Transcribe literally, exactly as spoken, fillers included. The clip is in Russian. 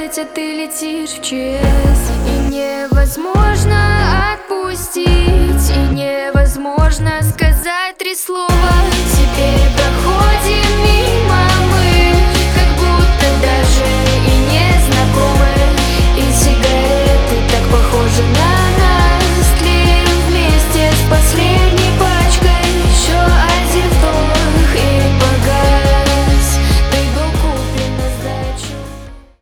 улететь, а ты летишь в ЧС. И невозможно отпустить, и невозможно сказать три слова.